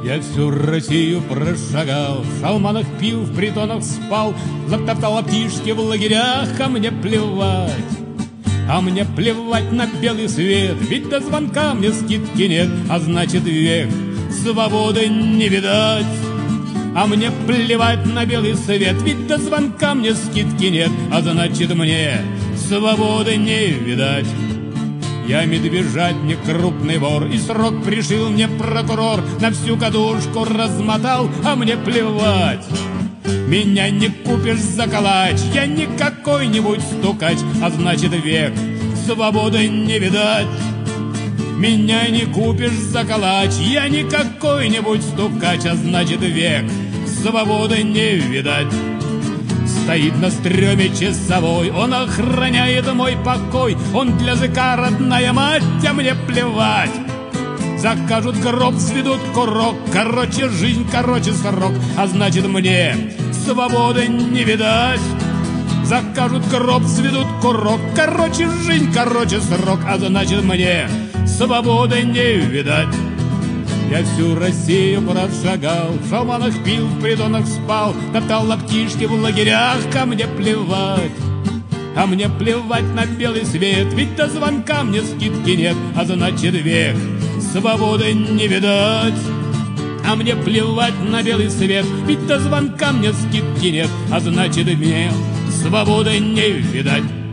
Я всю Россию прошагал, в шалманах пил, в притонах спал, затоптал птички в лагерях, а мне плевать. А мне плевать на белый свет, ведь до звонка мне скидки нет, а значит век свободы не видать. А мне плевать на белый свет, ведь до звонка мне скидки нет, а значит мне свободы не видать. Я медвежатник, крупный вор, и срок пришил мне прокурор, на всю кадушку размотал, а мне плевать. Меня не купишь за калач, я не какой-нибудь стукач, а значит век свободы не видать. Меня не купишь за калач, я не какой-нибудь стукач, а значит век свободы не видать. Стоит на стреме часовой, он охраняет мой покой, он для языка родная мать, а мне плевать. Закажут гроб, сведут курок, короче жизнь, короче срок, а значит мне свободы не видать. Закажут гроб, сведут курок, короче жизнь, короче срок, а значит мне свободы не видать. Я всю Россию прошагал, в шалманах пил, в притонах спал, топтал лаптишки в лагерях, а мне плевать. А мне плевать на белый свет, ведь до звонка мне скидки нет, а значит век свободы не видать. А мне плевать на белый свет, ведь до звонка мне скидки нет, а значит мне свободы не видать.